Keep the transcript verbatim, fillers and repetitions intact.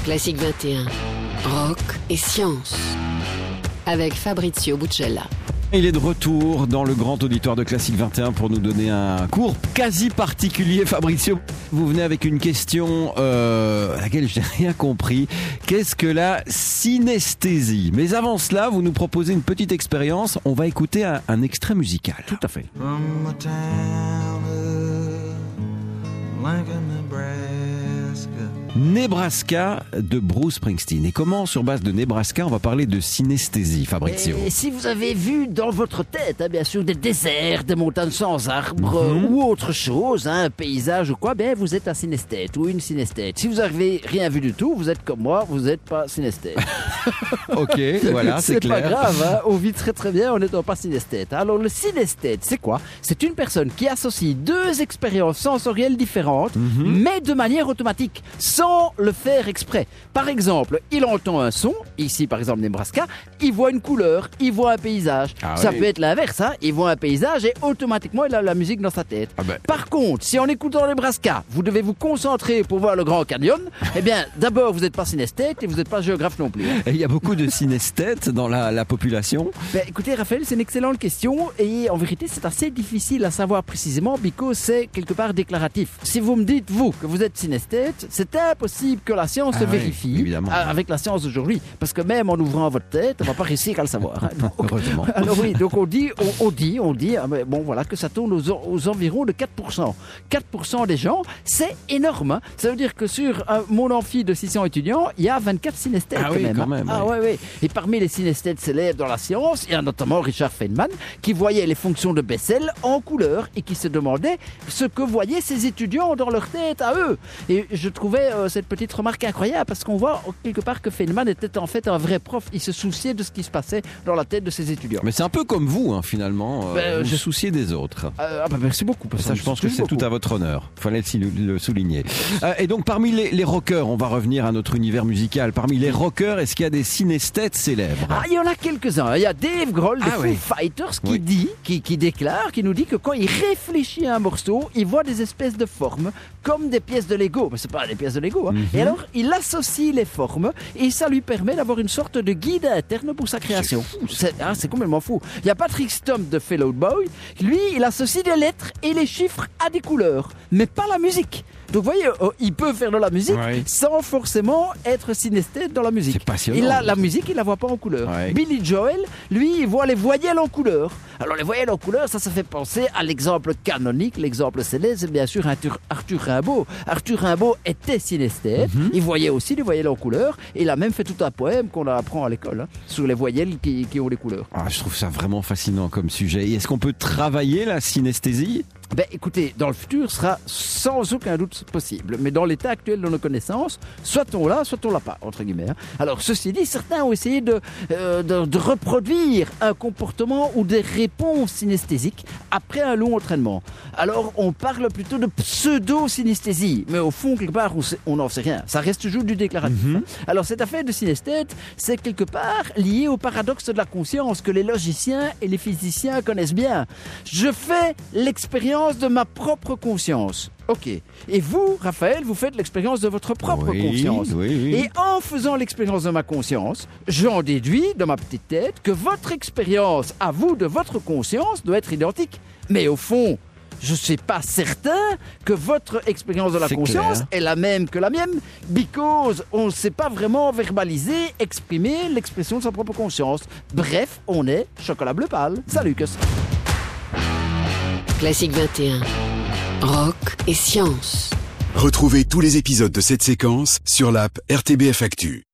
Classique vingt et un, rock et science, avec Fabrizio Buccella. Il est de retour dans le grand auditoire de Classique vingt et un pour nous donner un cours quasi particulier. Fabrizio, vous venez avec une question euh, à laquelle je n'ai rien compris. Qu'est-ce que la synesthésie? Mais avant cela, vous nous proposez une petite expérience. On va écouter un, un extrait musical. Tout à fait. From a town of Lincoln, Nebraska. Nebraska de Bruce Springsteen. Et comment, sur base de Nebraska, on va parler de synesthésie, Fabrizio? Et si vous avez vu dans votre tête, hein, bien sûr, des déserts, des montagnes sans arbres, Mhm. euh, ou autre chose, hein, un paysage ou quoi, ben vous êtes un synesthète ou une synesthète. Si vous avez rien vu du tout, vous êtes comme moi, vous n'êtes pas synesthète. Ok, voilà, c'est clair. C'est pas grave, hein, on vit très très bien en n'étant pas synesthète. Alors le synesthète, c'est quoi? C'est une personne qui associe deux expériences sensorielles différentes, Mhm. mais de manière automatique, sans le faire exprès. Par exemple, il entend un son, ici par exemple Nebraska, il voit une couleur, il voit un paysage. Ah Ça oui. peut être l'inverse, hein, il voit un paysage et automatiquement il a la musique dans sa tête. Ah ben. Par contre, si en écoutant Nebraska, vous devez vous concentrer pour voir le Grand Canyon, eh bien d'abord vous n'êtes pas synesthète et vous n'êtes pas géographe non plus. Et il y a beaucoup de synesthètes dans la, la population. Ben, écoutez Raphaël, c'est une excellente question et en vérité c'est assez difficile à savoir précisément because c'est quelque part déclaratif. Si vous me dites vous que vous êtes synesthète, c'est impossible que la science Ah se oui, vérifie évidemment. euh, avec la science d'aujourd'hui parce que même en ouvrant votre tête, on va pas réussir à le savoir. Hein. Donc, Heureusement. alors oui, donc on dit, on, on dit, on dit, ah, mais bon voilà que ça tourne aux, aux environs de quatre pour cent. quatre pour cent des gens, c'est énorme. Hein. Ça veut dire que sur euh, mon amphi de six cents étudiants, il y a vingt-quatre synesthètes Ah quand oui, même. quand hein. même, Ah ouais. ouais, ouais. Et parmi les synesthètes célèbres dans la science, il y a notamment Richard Feynman qui voyait les fonctions de Bessel en couleur et qui se demandait ce que voyaient ses étudiants dans leur tête à eux. Et je trouvais euh, cette petite remarque incroyable parce qu'on voit oh, quelque part que Feynman était en fait un vrai prof. Il se souciait de ce qui se passait dans la tête de ses étudiants. Mais c'est un peu comme vous, hein, finalement. Euh, Ben, vous je- souciez des autres. Euh, ah bah merci beaucoup. parce Ça, je me pense que touche c'est tout beaucoup. à votre honneur. Fallait le, le souligner. Euh, et donc, parmi les, les rockers, on va revenir à notre univers musical. Parmi les rockers, est-ce qu'il y a des synesthètes célèbres? Ah, il y en a quelques-uns. Il y a Dave Grohl des Ah Foo oui. Fighters qui Oui. dit, qui, qui déclare, qui nous dit que quand il réfléchit à un morceau, il voit des espèces de formes comme des pièces de Lego. Mais c'est pas des pièces de Lego. Hein. Mhm. Et alors, il associe les formes et ça lui permet d'avoir une sorte de guide interne pour sa création. C'est ah, c'est complètement fou. Il y a Patrick Stump de Fall Out Boy. Lui, il associe des lettres et les chiffres à des couleurs, mais pas la musique. Donc vous voyez, oh, il peut faire de la musique Ouais. sans forcément être synesthète dans la musique. C'est passionnant. Et là, la musique, il la voit pas en couleur. Ouais. Billy Joel, lui, il voit les voyelles en couleur. Alors les voyelles en couleur, ça, ça fait penser à l'exemple canonique, l'exemple célèbre, c'est bien sûr Arthur, Arthur Rimbaud. Arthur Rimbaud était synesthète, Mhm. il voyait aussi les voyelles en couleur, et il a même fait tout un poème qu'on apprend à l'école, hein, sur les voyelles qui, qui ont les couleurs. Ah, je trouve ça vraiment fascinant comme sujet. Et est-ce qu'on peut travailler la synesthésie? Ben écoutez, dans le futur, ce sera sans aucun doute possible. Mais dans l'état actuel de nos connaissances, soit on l'a, soit on l'a pas, entre guillemets. hein. Alors, ceci dit, certains ont essayé de, euh, de, de reproduire un comportement ou des réponses synesthésiques après un long entraînement. Alors, on parle plutôt de pseudo-synesthésie. Mais au fond, quelque part, on sait- on n'en sait rien. Ça reste toujours du déclaratif. hein. Alors, cette affaire de synesthète, c'est quelque part lié au paradoxe de la conscience que les logiciens et les physiciens connaissent bien. Je fais l'expérience de ma propre conscience. Ok. Et vous, Raphaël, vous faites l'expérience de votre propre Oui, conscience. oui, oui. Et en faisant l'expérience de ma conscience, j'en déduis dans ma petite tête que votre expérience à vous de votre conscience doit être identique. Mais au fond, je ne suis pas certain que votre expérience de la C'est conscience clair. est la même que la mienne, because on ne sait pas vraiment verbaliser, exprimer l'expression de sa propre conscience. Bref, on est chocolat bleu pâle. Salut, que Classique vingt et un, rock et science. Retrouvez tous les épisodes de cette séquence sur l'app R T B F Actu.